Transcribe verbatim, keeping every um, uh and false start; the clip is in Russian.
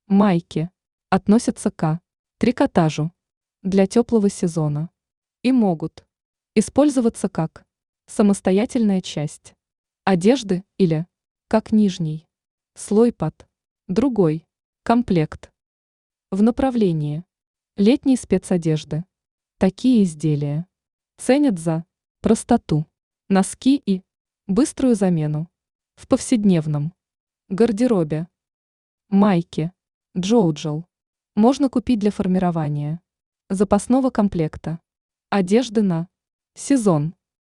Майки относятся к трикотажу для теплого сезона и могут использоваться как самостоятельная часть одежды или как нижний слой под другой комплект. В направлении летней спецодежды такие изделия ценят за простоту, носки и быструю замену в повседневном гардеробе. Майки Джоуджел можно купить для формирования запасного комплекта одежды на сезон.